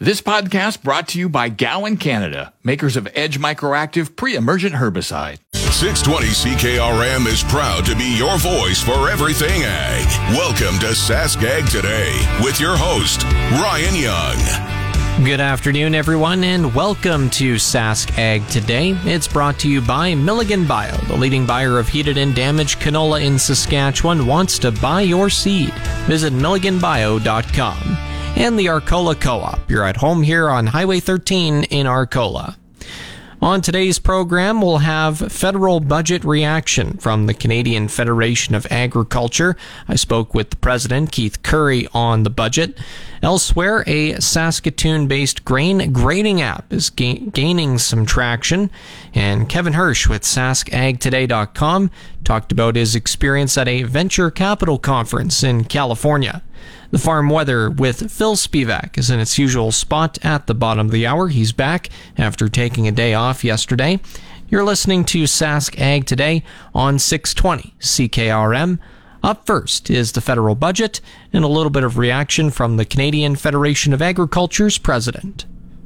This podcast brought to you by Gowan Canada, makers of Edge Microactive pre-emergent herbicide. 620 CKRM is proud to be your voice for everything ag. Welcome to Sask Ag Today with your host, Ryan Young. Good afternoon, everyone, and welcome to Sask Ag Today. It's brought to you by Milligan Bio, the leading buyer of heated and damaged canola in Saskatchewan, wants to buy your seed. Visit milliganbio.com. And the Arcola Co-op. You're at home here on Highway 13 in Arcola. On today's program, we'll have federal budget reaction from the Canadian Federation of Agriculture. I spoke with the president, Keith Currie, on the budget. Elsewhere, a Saskatoon-based grain grading app is gaining some traction. And Kevin Hirsch with SaskAgToday.com talked about his experience at a venture capital conference in California. The farm weather with Phil Spivak is in its usual spot at the bottom of the hour. He's back after taking a day off yesterday. You're listening to Sask Ag Today on 620 CKRM. Up first is the federal budget and a little bit of reaction from the Canadian Federation of Agriculture's president.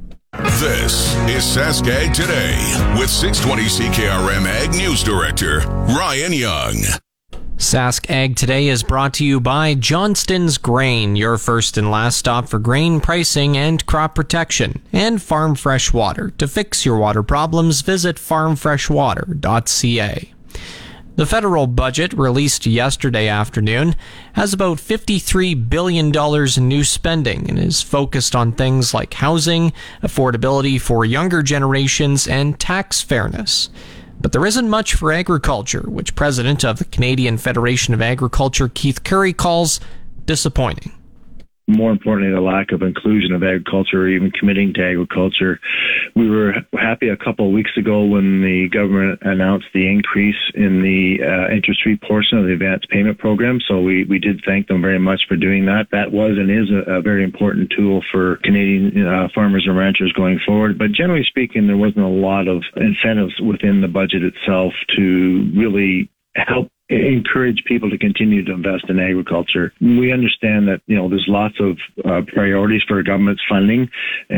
This is Sask Ag Today with 620 CKRM Ag News Director Ryan Young. Sask Ag Today is brought to you by Johnston's Grain, your first and last stop for grain pricing and crop protection, and Farm Fresh Water. To fix your water problems, visit farmfreshwater.ca. The federal budget, released yesterday afternoon, has about $53 billion in new spending and is focused on things like housing, affordability for younger generations, and tax fairness. But there isn't much for agriculture, which President of the Canadian Federation of Agriculture, Keith Currie, calls disappointing. More importantly, the lack of inclusion of agriculture or even committing to agriculture. We were happy a couple of weeks ago when the government announced the increase in the interest-free portion of the advanced payment program. So we did thank them very much for doing that. That was and is a very important tool for Canadian farmers and ranchers going forward. But generally speaking, there wasn't a lot of incentives within the budget itself to really help encourage people to continue to invest in agriculture. We understand that, there's lots of priorities for government's funding,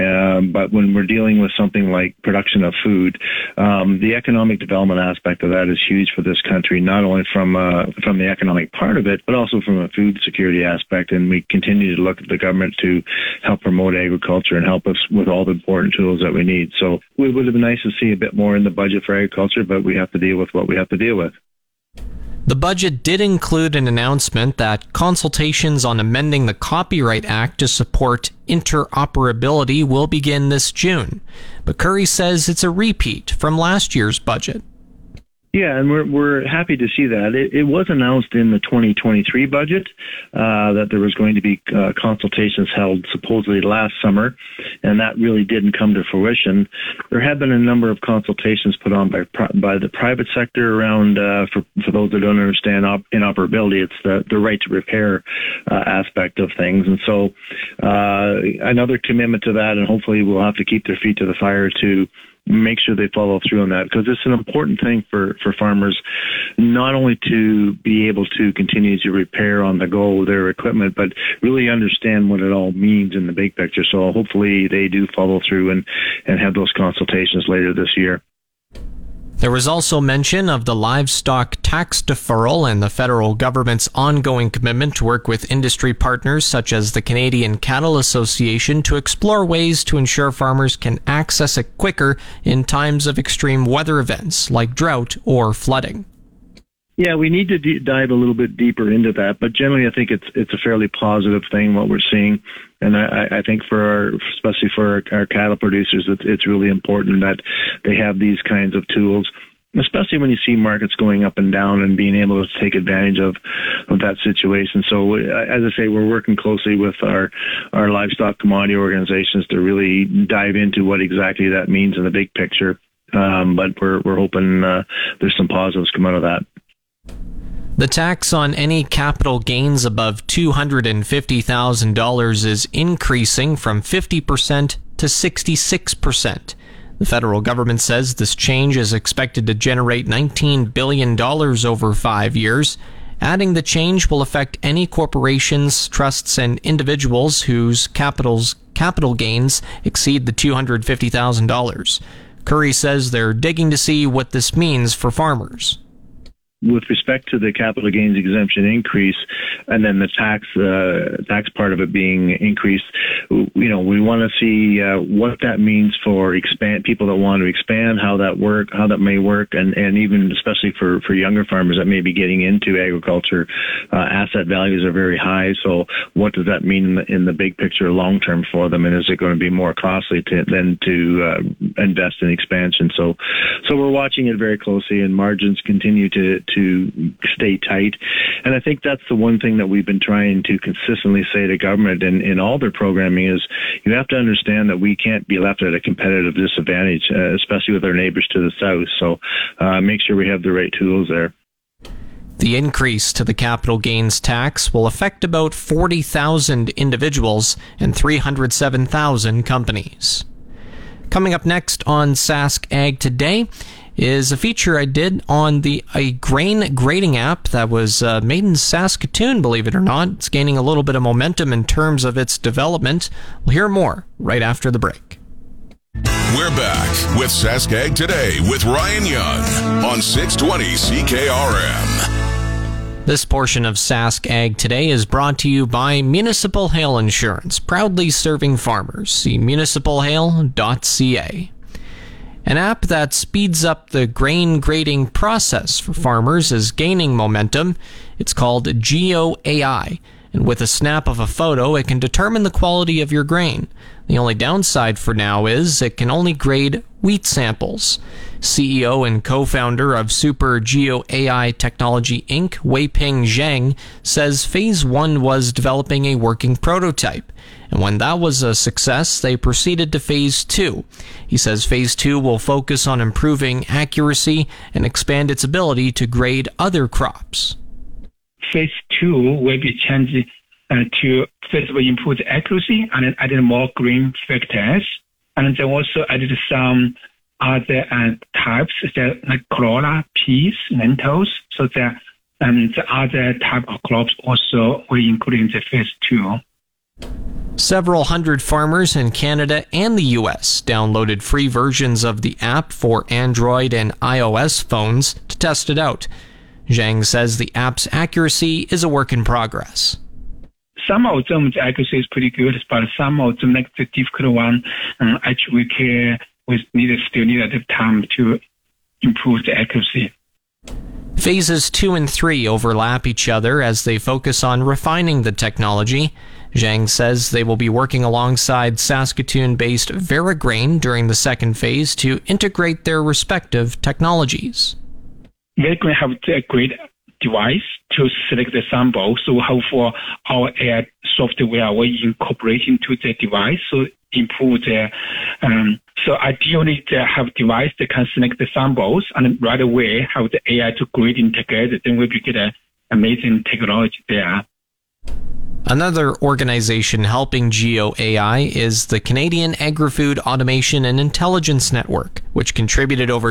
but when we're dealing with something like production of food, the economic development aspect of that is huge for this country, not only from the economic part of it, but also from a food security aspect. And we continue to look at the government to help promote agriculture and help us with all the important tools that we need. So it would have been nice to see a bit more in the budget for agriculture, but we have to deal with what we have to deal with. The budget did include an announcement that consultations on amending the Copyright Act to support interoperability will begin this June. But Currie says it's a repeat from last year's budget. Yeah, and we're happy to see that. It was announced in the 2023 budget that there was going to be consultations held supposedly last summer, and that really didn't come to fruition. There have been a number of consultations put on by the private sector around, for those that don't understand interoperability, it's the right to repair aspect of things. And so another commitment to that, and hopefully we'll have to keep their feet to the fire to make sure they follow through on that, because it's an important thing for farmers, not only to be able to continue to repair on the go their equipment, but really understand what it all means in the big picture. So hopefully they do follow through and have those consultations later this year. There was also mention of the livestock tax deferral and the federal government's ongoing commitment to work with industry partners such as the Canadian Cattle Association to explore ways to ensure farmers can access it quicker in times of extreme weather events like drought or flooding. Yeah, we need to dive a little bit deeper into that, but generally I think it's a fairly positive thing what we're seeing, and I think especially for our cattle producers, it's really important that they have these kinds of tools, especially when you see markets going up and down and being able to take advantage of that situation. So as I say, we're working closely with our livestock commodity organizations to really dive into what exactly that means in the big picture, but we're hoping there's some positives come out of that. The tax on any capital gains above $250,000 is increasing from 50% to 66%. The federal government says this change is expected to generate $19 billion over 5 years. adding the change will affect any corporations, trusts, and individuals whose capital gains exceed the $250,000. Curry says they're digging to see what this means for farmers. With respect to the capital gains exemption increase, and then the tax part of it being increased, we want to see what that means for people that want to expand, how that may work, and even especially for younger farmers that may be getting into agriculture. Asset values are very high, so what does that mean in the big picture, long term for them, and is it going to be more costly to invest in expansion? So we're watching it very closely, and margins continue to stay tight. And I think that's the one thing that we've been trying to consistently say to government in all their programming is you have to understand that we can't be left at a competitive disadvantage, especially with our neighbors to the south. So make sure we have the right tools there. The increase to the capital gains tax will affect about 40,000 individuals and 307,000 companies. Coming up next on Sask Ag Today is a feature I did on a grain grading app that was made in Saskatoon, believe it or not. It's gaining a little bit of momentum in terms of its development. We'll hear more right after the break. We're back with Sask Ag Today with Ryan Young on 620 CKRM. This portion of Sask Ag Today is brought to you by Municipal Hail Insurance, proudly serving farmers. See municipalhail.ca. An app that speeds up the grain grading process for farmers is gaining momentum. It's called GeoAI, and with a snap of a photo, it can determine the quality of your grain. The only downside for now is it can only grade wheat samples. CEO and co-founder of Super GeoAI Technology Inc., Weiping Zhang, says Phase 1 was developing a working prototype, and when that was a success, they proceeded to Phase 2. He says Phase 2 will focus on improving accuracy and expand its ability to grade other crops. Phase 2 will be changed to first of all improve the accuracy and then added more green factors, and then also added some other types like chlorella, peas, lentils. So the other type of crops also will include in the Phase 2. Several hundred farmers in Canada and the U.S. downloaded free versions of the app for Android and iOS phones to test it out. Zhang says the app's accuracy is a work in progress. Some of them, the accuracy is pretty good, but some of them, like the difficult one, actually we still need a bit of time to improve the accuracy. Phases 2 and 3 overlap each other as they focus on refining the technology. Zhang says they will be working alongside Saskatoon-based Verigrain during the second phase to integrate their respective technologies. Verigrain have a great device to select the sample, so how for our AI software we incorporate into the device, so improve the so ideally they have a device that can select the samples and right away have the AI to grade in together. Then we get an amazing technology there. Another organization helping GeoAI is the Canadian Agri-Food Automation and Intelligence Network, which contributed over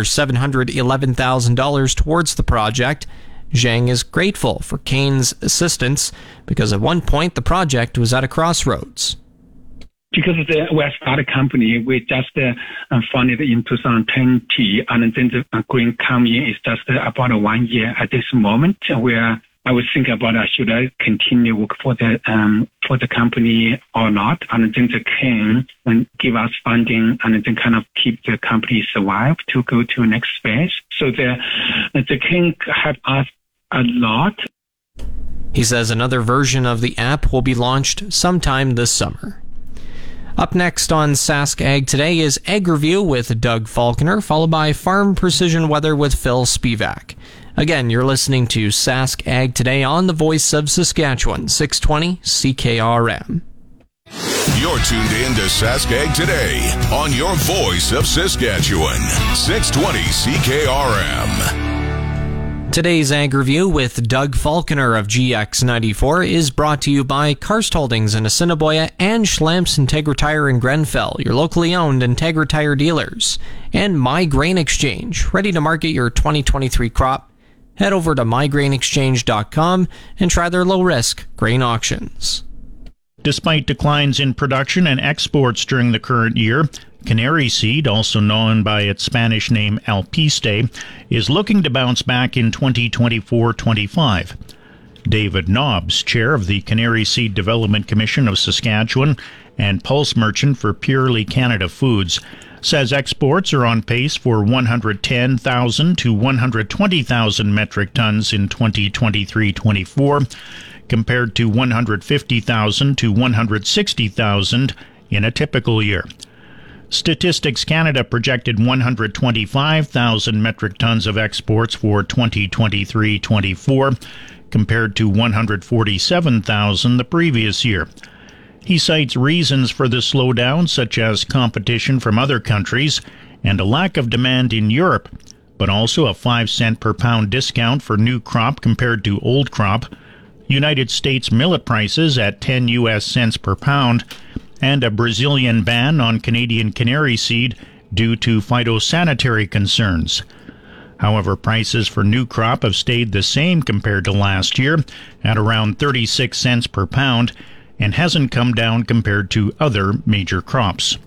$711,000 towards the project. Zhang is grateful for Kane's assistance because at one point the project was at a crossroads. Because we're a startup company, we just funded in 2020, and then the green coming in is just about 1 year at this moment, where I was thinking about should I continue work for the company or not, and then the Kane give us funding and then kind of keep the company survive to go to the next phase. So the Kane helped us a lot. He says another version of the app will be launched sometime this summer. Up next on Sask Ag Today is Ag Review with Doug Falconer, followed by Farm Precision Weather with Phil Spivak. Again, you're listening to Sask Ag Today on the Voice of Saskatchewan, 620 CKRM. You're tuned in to Sask Ag Today on your Voice of Saskatchewan, 620 CKRM. Today's Ag Review with Doug Falconer of GX94 is brought to you by Karst Holdings in Assiniboia and Schlamps Integra Tire in Grenfell, your locally owned Integra Tire dealers, and My Grain Exchange, ready to market your 2023 crop. Head over to mygrainexchange.com and try their low-risk grain auctions. Despite declines in production and exports during the current year, Canary seed, also known by its Spanish name Alpiste, is looking to bounce back in 2024-25. David Nobbs, chair of the Canary Seed Development Commission of Saskatchewan and pulse merchant for Purely Canada Foods, says exports are on pace for 110,000 to 120,000 metric tons in 2023-24, compared to 150,000 to 160,000 in a typical year. Statistics Canada projected 125,000 metric tons of exports for 2023-24, compared to 147,000 the previous year. He cites reasons for the slowdown, such as competition from other countries and a lack of demand in Europe, but also a 5-cent per pound discount for new crop compared to old crop, United States millet prices at 10 US cents per pound, and a Brazilian ban on Canadian canary seed due to phytosanitary concerns. However, prices for new crop have stayed the same compared to last year at around 36 cents per pound, and hasn't come down compared to other major crops.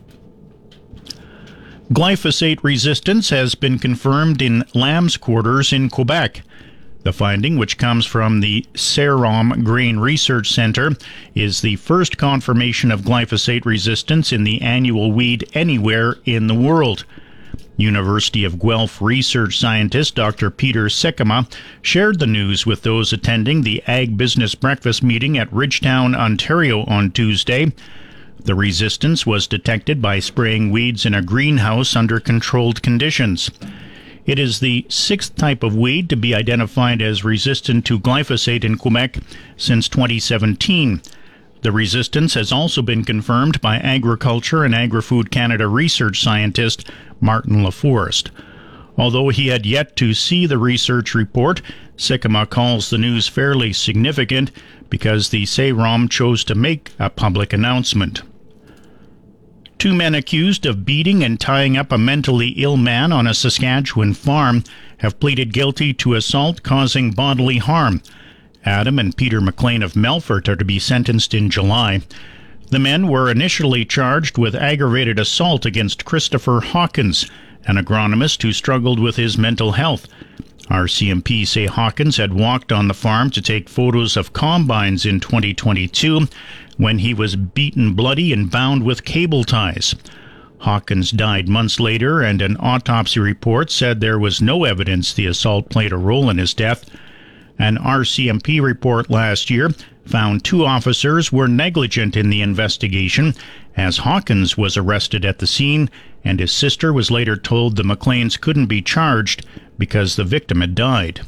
Glyphosate resistance has been confirmed in lambs' quarters in Quebec. The finding, which comes from the Saint-Rome Grain Research Centre, is the first confirmation of glyphosate resistance in the annual weed anywhere in the world. University of Guelph research scientist Dr. Peter Sikkema shared the news with those attending the Ag Business Breakfast meeting at Ridgetown, Ontario on Tuesday. The resistance was detected by spraying weeds in a greenhouse under controlled conditions. It is the 6th type of weed to be identified as resistant to glyphosate in Quebec since 2017. The resistance has also been confirmed by Agriculture and Agri-Food Canada research scientist Martin LaForest. Although he had yet to see the research report, Sikkema calls the news fairly significant because the Saint-Rome chose to make a public announcement. 2 men accused of beating and tying up a mentally ill man on a Saskatchewan farm have pleaded guilty to assault causing bodily harm. Adam and Peter McLean of Melfort are to be sentenced in July. The men were initially charged with aggravated assault against Christopher Hawkins, an agronomist who struggled with his mental health. RCMP say Hawkins had walked on the farm to take photos of combines in 2022 when he was beaten bloody and bound with cable ties. Hawkins died months later, and an autopsy report said there was no evidence the assault played a role in his death. An RCMP report last year found 2 officers were negligent in the investigation, as Hawkins was arrested at the scene and his sister was later told the McLeans couldn't be charged because the victim had died.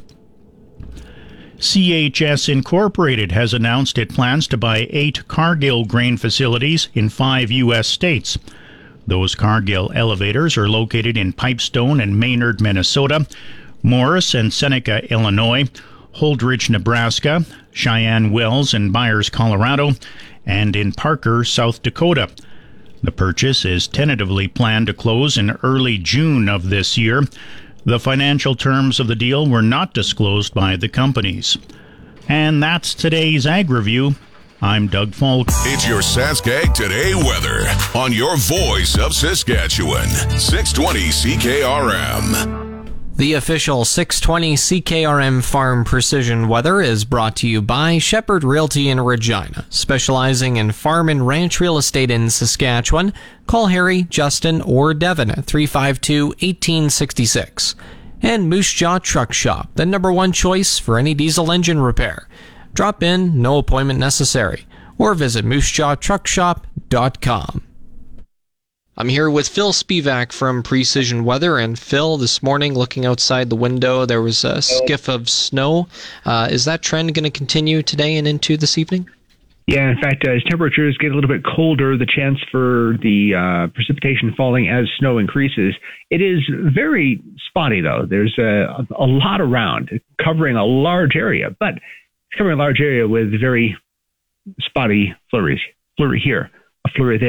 CHS Incorporated has announced it plans to buy 8 Cargill grain facilities in 5 U.S. states. Those Cargill elevators are located in Pipestone and Maynard, Minnesota, Morris and Seneca, Illinois, Holdridge, Nebraska, Cheyenne Wells and Byers, Colorado, and in Parker, South Dakota. The purchase is tentatively planned to close in early June of this year. The financial terms of the deal were not disclosed by the companies. And that's today's Ag Review. I'm Doug Falk. It's your Saskag Today weather on your voice of Saskatchewan, 620 CKRM. The official 620 CKRM Farm Precision Weather is brought to you by Shepherd Realty in Regina, specializing in farm and ranch real estate in Saskatchewan. Call Harry, Justin, or Devin at 352-1866. And Moose Jaw Truck Shop, the #1 choice for any diesel engine repair. Drop in, no appointment necessary, or visit moosejawtruckshop.com. I'm here with Phil Spivak from Precision Weather, and Phil, this morning, looking outside the window, there was a skiff of snow. Is that trend going to continue today and into this evening? Yeah, in fact, as temperatures get a little bit colder, the chance for the precipitation falling as snow increases. It is very spotty, though. There's a lot around, covering a large area, but it's covering a large area with very spotty flurries. Flurry here, a flurry there.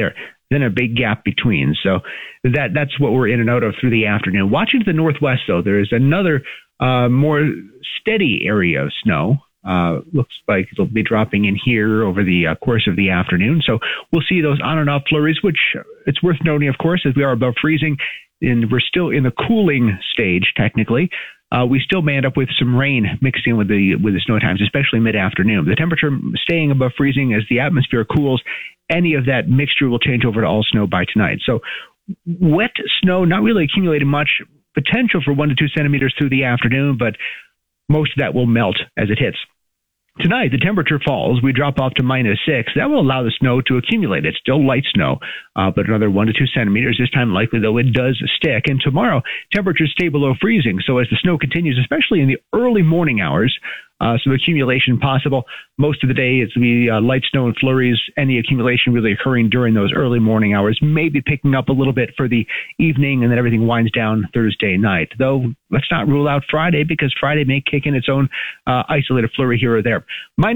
then a big gap between. So that's what we're in and out of through the afternoon. Watching to the northwest, though, there's another more steady area of snow. Looks like it'll be dropping in here over the course of the afternoon. So we'll see those on and off flurries, which it's worth noting, of course, as we are above freezing, and we're still in the cooling stage, technically. We still may end up with some rain mixed in with the snow times, especially mid-afternoon. The temperature staying above freezing as the atmosphere cools. Any of that mixture will change over to all snow by tonight. So wet snow, not really accumulating much, potential for 1 to 2 centimeters through the afternoon, but most of that will melt as it hits. Tonight, the temperature falls. We drop off to -6. That will allow the snow to accumulate. It's still light snow, but another 1 to 2 centimeters. This time, likely, though, it does stick. And tomorrow, temperatures stay below freezing. So as the snow continues, especially in the early morning hours, some accumulation possible. Most of the day, it's the light snow and flurries, and the accumulation really occurring during those early morning hours, maybe picking up a little bit for the evening, and then everything winds down Thursday night. Though, let's not rule out Friday, because Friday may kick in its own isolated flurry here or there.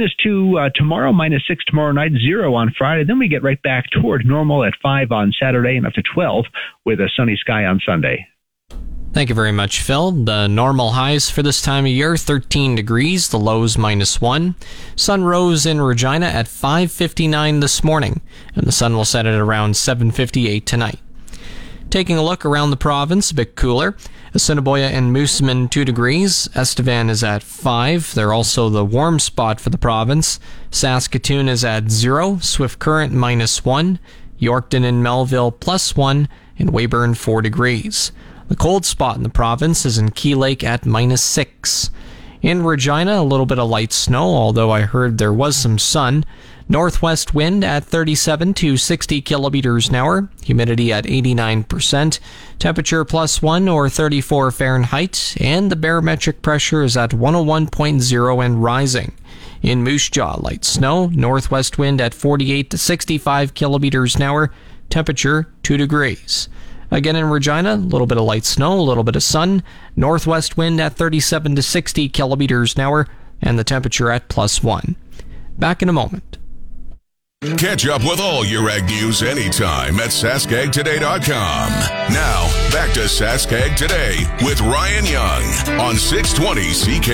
-2 tomorrow, -6 tomorrow night, 0 on Friday. Then we get right back toward normal at 5 on Saturday and up to 12 with a sunny sky on Sunday. Thank you very much, Phil. The normal highs for this time of year, 13 degrees, the lows -1. Sun rose in Regina at 5:59 this morning, and the sun will set at around 7:58 tonight. Taking a look around the province, a bit cooler. Assiniboia and Moosomin, 2 degrees. Estevan is at 5. They're also the warm spot for the province. Saskatoon is at 0. Swift Current, -1. Yorkton and Melville, +1. And Weyburn, 4 degrees. The cold spot in the province is in Key Lake at -6. In Regina, a little bit of light snow, although I heard there was some sun. Northwest wind at 37 to 60 kilometers an hour. Humidity at 89%. Temperature +1 or 34 Fahrenheit. And the barometric pressure is at 101.0 and rising. In Moose Jaw, light snow. Northwest wind at 48 to 65 kilometers an hour. Temperature 2 degrees. Again in Regina, a little bit of light snow, a little bit of sun. Northwest wind at 37 to 60 kilometers an hour, and the temperature at +1. Back in a moment. Catch up with all your ag news anytime at SaskAgToday.com. Now, back to Sask Ag Today with Ryan Young on 620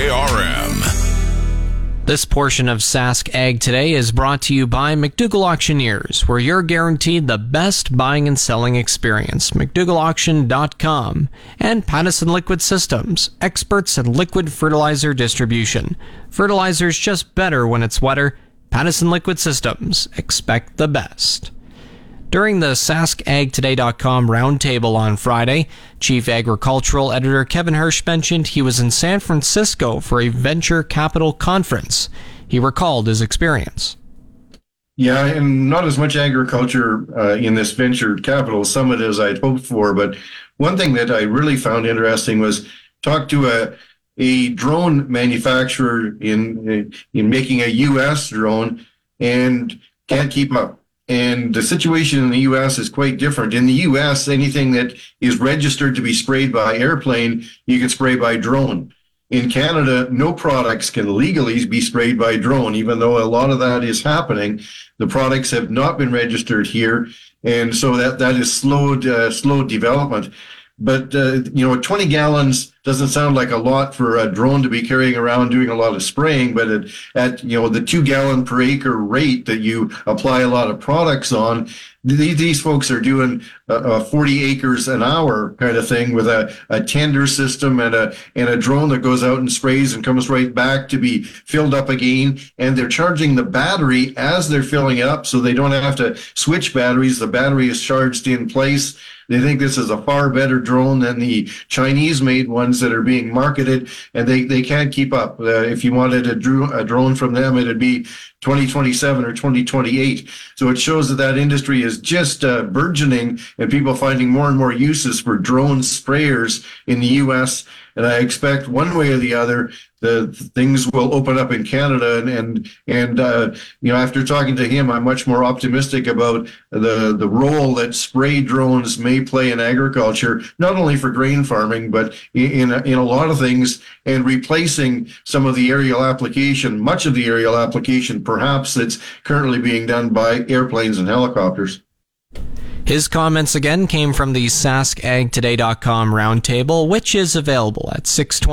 CKRM. This portion of Sask Ag Today is brought to you by McDougall Auctioneers, where you're guaranteed the best buying and selling experience. McDougallAuction.com. And Pattison Liquid Systems, experts in liquid fertilizer distribution. Fertilizer's just better when it's wetter. Pattison Liquid Systems. Expect the best. During the SaskAgToday.com roundtable on Friday, Chief Agricultural Editor Kevin Hirsch mentioned he was in San Francisco for a venture capital conference. He recalled his experience. Yeah, and not as much agriculture in this venture capital summit as I'd hoped for, but one thing that I really found interesting was talk to a drone manufacturer in making a U.S. drone and can't keep up. And the situation in the U.S. is quite different. In the U.S., anything that is registered to be sprayed by airplane, you can spray by drone. In Canada, no products can legally be sprayed by drone, even though a lot of that is happening. The products have not been registered here, and so that is slowed development. But 20 gallons doesn't sound like a lot for a drone to be carrying around doing a lot of spraying, but at the 2 gallon per acre rate that you apply a lot of products on, these folks are doing 40 acres an hour kind of thing with a tender system and a drone that goes out and sprays and comes right back to be filled up again. And they're charging the battery as they're filling it up, so they don't have to switch batteries. The battery is charged in place. They think this is a far better drone than the Chinese-made ones that are being marketed, and they can't keep up. If you wanted a drone from them, it'd be 2027 or 2028. So it shows that industry is just burgeoning, and people finding more and more uses for drone sprayers in the U.S. And I expect one way or the other, the things will open up in Canada. And after talking to him, I'm much more optimistic about the role that spray drones may play in agriculture, not only for grain farming, but in a lot of things, and replacing some of the aerial application, much of the aerial application, perhaps, that's currently being done by airplanes and helicopters. His comments again came from the SaskAgToday.com roundtable, which is available at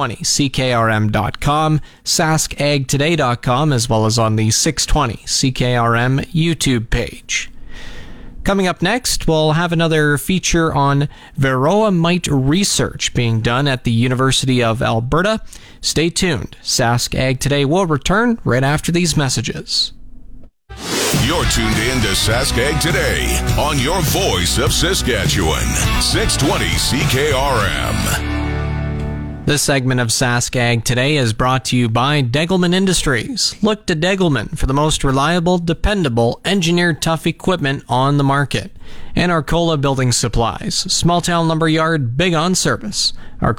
620CKRM.com, SaskAgToday.com, as well as on the 620 CKRM YouTube page. Coming up next, we'll have another feature on Varroa mite research being done at the University of Alberta. Stay tuned. Sask Ag Today will return right after these messages. You're tuned in to Sask Ag Today on your voice of Saskatchewan, 620 CKRM. This segment of Sask Ag Today is brought to you by Degelman Industries. Look to Degelman for the most reliable, dependable, engineered tough equipment on the market. And Arcola Building Supplies, small town lumber yard, big on service.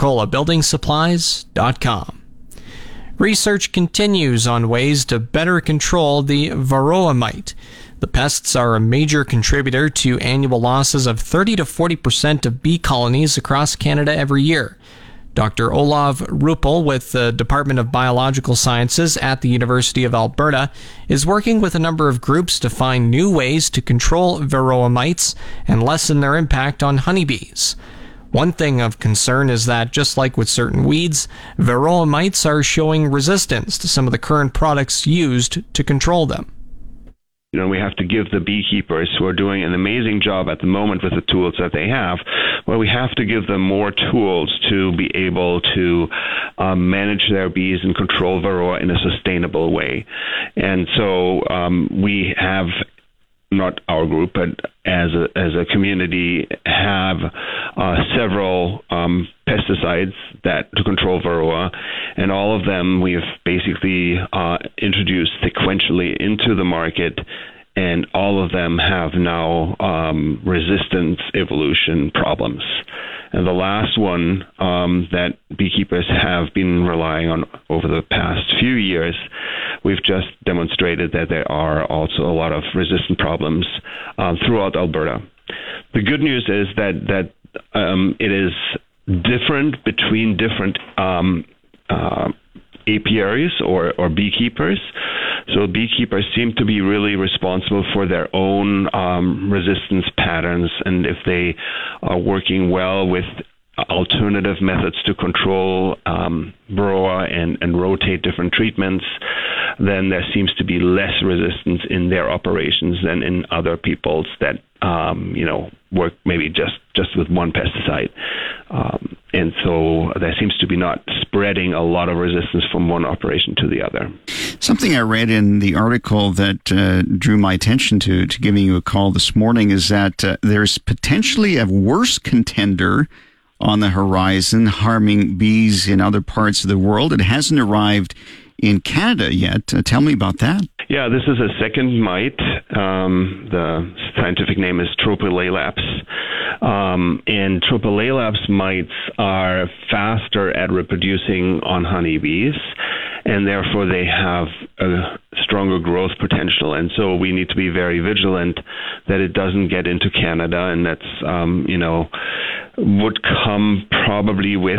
ArcolaBuildingSupplies.com. Research continues on ways to better control the Varroa mite. The pests are a major contributor to annual losses of 30 to 40% of bee colonies across Canada every year. Dr. Olav Ruppel with the Department of Biological Sciences at the University of Alberta is working with a number of groups to find new ways to control Varroa mites and lessen their impact on honeybees. One thing of concern is that, just like with certain weeds, Varroa mites are showing resistance to some of the current products used to control them. We have to give the beekeepers who are doing an amazing job at the moment with the tools that they have, well, we have to give them more tools to be able to manage their bees and control Varroa in a sustainable way. And so we have, not our group, but as a community, have several pesticides that to control Varroa, and all of them we've basically introduced sequentially into the market, and all of them have now resistance evolution problems. And the last one that beekeepers have been relying on over the past few years, we've just demonstrated that there are also a lot of resistant problems throughout Alberta. The good news is that it is different between different apiaries or beekeepers. So beekeepers seem to be really responsible for their own resistance patterns, and if they are working well with alternative methods to control Varroa and rotate different treatments, then there seems to be less resistance in their operations than in other people's that work maybe just with one pesticide. And so there seems to be not spreading a lot of resistance from one operation to the other. Something I read in the article that drew my attention to giving you a call this morning is that there's potentially a worse contender on the horizon harming bees in other parts of the world. It hasn't arrived in Canada yet. Tell me about that. Yeah, this is a second mite. The scientific name is Tropilelaps. And Tropilelaps mites are faster at reproducing on honeybees, and therefore they have a stronger growth potential. And so we need to be very vigilant that it doesn't get into Canada, and that's, would come probably with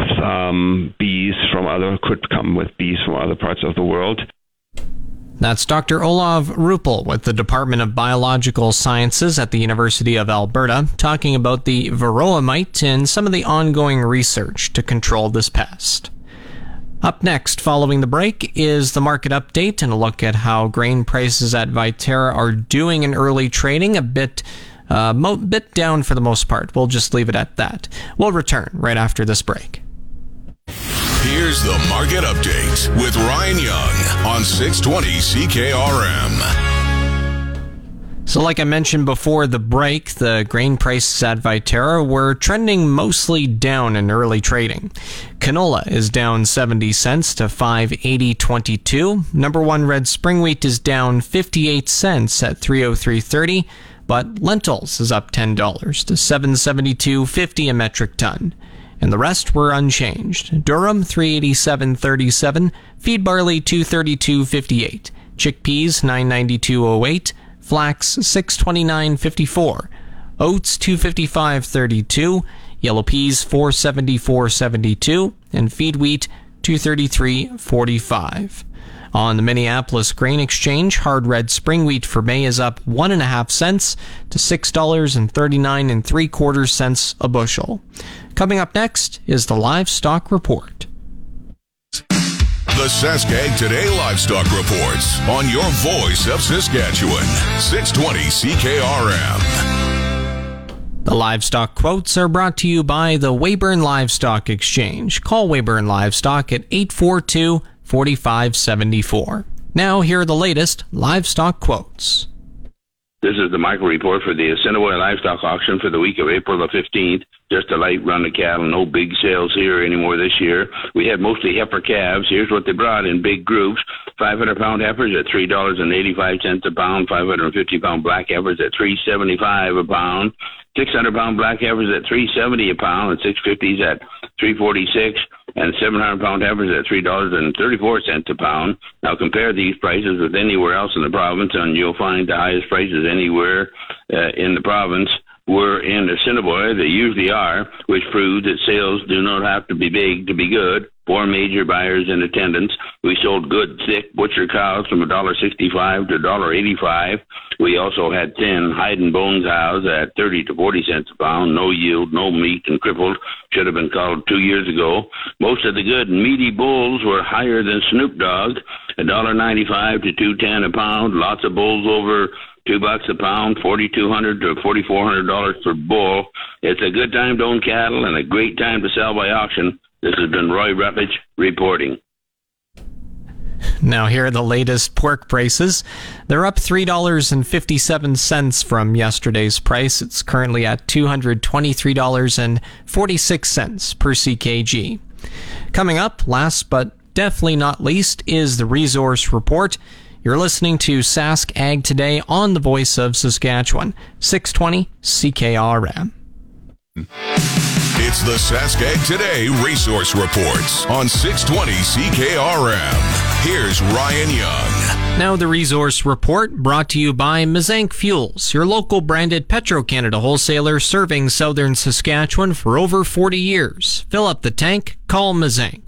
could come with bees from other parts of the world. That's Dr. Olav Ruppel with the Department of Biological Sciences at the University of Alberta, talking about the Varroa mite and some of the ongoing research to control this pest. Up next, following the break, is the market update and a look at how grain prices at Viterra are doing in early trading, a bit down for the most part. We'll just leave it at that. We'll return right after this break. Here's the Market Update with Ryan Young on 620 CKRM. So like I mentioned before the break, the grain prices at Viterra were trending mostly down in early trading. Canola is down 70 cents to $5.8022. Number one red spring wheat is down 58 cents at $303.30, but lentils is up $10 to $772.50 a metric ton. And the rest were unchanged. Durum $387.37, feed barley $232.58, chickpeas $992.08, flax $629.54, oats $255.32, yellow peas $474.72, and feed wheat $233.45. On the Minneapolis Grain Exchange, hard red spring wheat for May is up 1.5 cents to $6.39 3/4 a bushel. Coming up next is the Livestock Report. The Saskag Today Livestock Reports on your voice of Saskatchewan, 620 CKRM. The livestock quotes are brought to you by the Weyburn Livestock Exchange. Call Weyburn Livestock at 842-4574. Now, here are the latest livestock quotes. This is the micro report for the Assiniboia Livestock Auction for the week of April the 15th. Just a light run of cattle, no big sales here anymore this year. We had mostly heifer calves. Here's what they brought in big groups. 500-pound heifers at $3.85 a pound, 550-pound black heifers at $3.75 a pound, 600-pound black heifers at $3.70 a pound, and 650s at $3.46, and 700-pound heifers at $3.34 a pound. Now compare these prices with anywhere else in the province, and you'll find the highest prices anywhere in the province were in Assiniboia. They usually are, which proves that sales do not have to be big to be good. 4 major buyers in attendance. We sold good, thick butcher cows from $1.65 to $1.85. We also had thin hide and bone cows at 30 to 40 cents a pound. No yield, no meat, and crippled. Should have been called 2 years ago. Most of the good meaty bulls were higher than Snoop Dogg, $1.95 to $2.10 a pound. Lots of bulls over $2 a pound, $4,200 to $4,400 per bull. It's a good time to own cattle and a great time to sell by auction. This has been Roy Rutledge reporting. Now here are the latest pork prices. They're up $3.57 from yesterday's price. It's currently at $223.46 per CKG. Coming up, last but definitely not least, is the Resource Report. You're listening to Sask Ag Today on the Voice of Saskatchewan, 620 CKRM. It's the Saskag Today Resource Reports on 620 CKRM. Here's Ryan Young. Now the Resource Report brought to you by Mazank Fuels, your local branded Petro-Canada wholesaler serving southern Saskatchewan for over 40 years. Fill up the tank, call Mazank,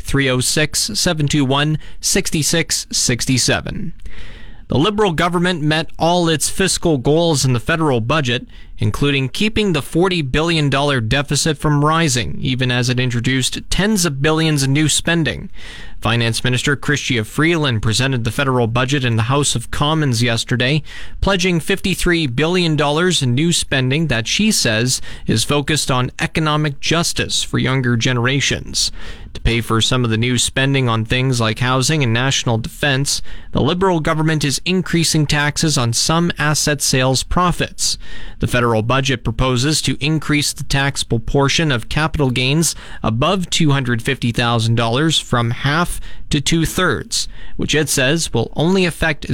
306-721-6667. The Liberal government met all its fiscal goals in the federal budget, including keeping the $40 billion deficit from rising, even as it introduced tens of billions in new spending. Finance Minister Chrystia Freeland presented the federal budget in the House of Commons yesterday, pledging $53 billion in new spending that she says is focused on economic justice for younger generations. To pay for some of the new spending on things like housing and national defense, the Liberal government is increasing taxes on some asset sales profits. The federal budget proposes to increase the taxable portion of capital gains above $250,000 from half to 2/3, which it says will only affect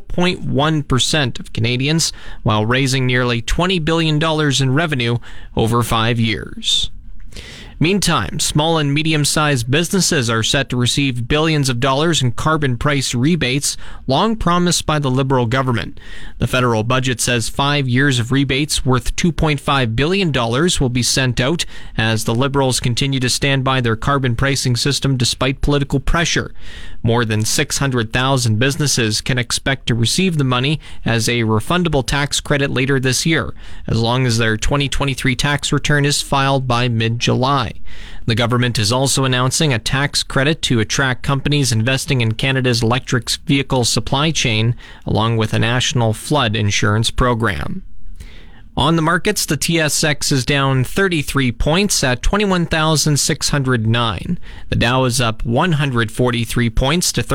0.1% of Canadians, while raising nearly $20 billion in revenue over 5 years. Meantime, small and medium-sized businesses are set to receive billions of dollars in carbon price rebates, long promised by the Liberal government. The federal budget says 5 years of rebates worth $2.5 billion will be sent out as the Liberals continue to stand by their carbon pricing system despite political pressure. More than 600,000 businesses can expect to receive the money as a refundable tax credit later this year, as long as their 2023 tax return is filed by mid-July. The government is also announcing a tax credit to attract companies investing in Canada's electric vehicle supply chain, along with a national flood insurance program. On the markets, the TSX is down 33 points at 21,609. The Dow is up 143 points to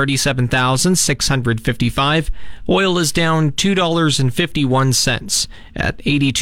37,655. Oil is down $2.51 at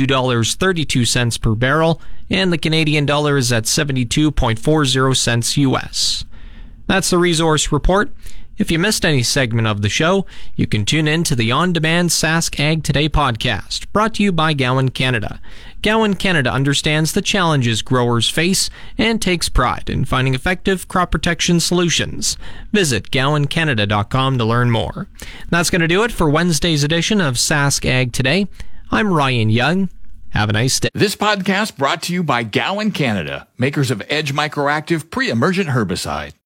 $82.32 per barrel, and the Canadian dollar is at 72.40 cents US. That's the Resource Report. If you missed any segment of the show, you can tune in to the on-demand Sask Ag Today podcast, brought to you by Gowan Canada. Gowan Canada understands the challenges growers face and takes pride in finding effective crop protection solutions. Visit GowanCanada.com to learn more. That's going to do it for Wednesday's edition of Sask Ag Today. I'm Ryan Young. Have a nice day. This podcast brought to you by Gowan Canada, makers of Edge Microactive pre-emergent herbicide.